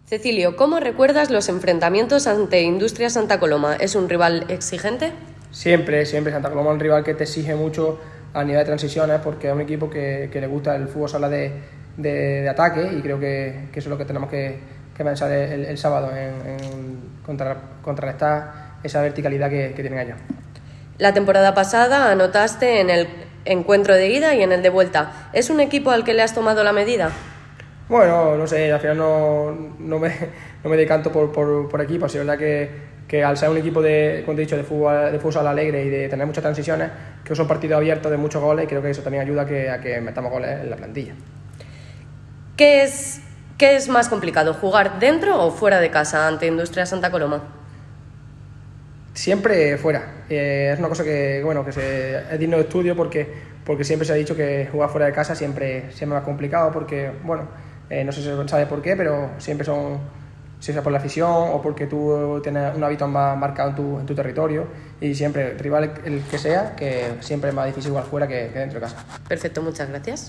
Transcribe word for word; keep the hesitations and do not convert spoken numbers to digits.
Cecilio, ¿cómo recuerdas los enfrentamientos ante Industria Santa Coloma? ¿Es un rival exigente? Siempre, siempre. Santa Coloma es un rival que te exige mucho a nivel de transiciones porque es un equipo que, que le gusta el fútbol sala de, de, de ataque y creo que, que eso es lo que tenemos que, que pensar el, el sábado en, en contra, contrarrestar esa verticalidad que, que tienen ellos. La temporada pasada anotaste en el encuentro de ida y en el de vuelta. ¿Es un equipo al que le has tomado la medida? Bueno, no sé, al final no, no, me, no me decanto por, por, por equipos. Es verdad que, que al ser un equipo de, como te he dicho, de fútbol, de fútbol sala alegre y de tener muchas transiciones, creo que son partidos abiertos de muchos goles y creo que eso también ayuda a que, a que metamos goles en la plantilla. ¿Qué es, qué es más complicado, jugar dentro o fuera de casa ante Industria Santa Coloma? Siempre fuera. Eh, es una cosa que, bueno, que se, es digno de estudio porque, porque siempre se ha dicho que jugar fuera de casa siempre, siempre es más complicado porque, bueno, eh, no sé si se sabe por qué, pero siempre son, si sea por la afición o porque tú tienes un hábito más marcado en tu, en tu territorio y siempre, rival el que sea, que siempre es más difícil jugar fuera que, que dentro de casa. Perfecto, muchas gracias.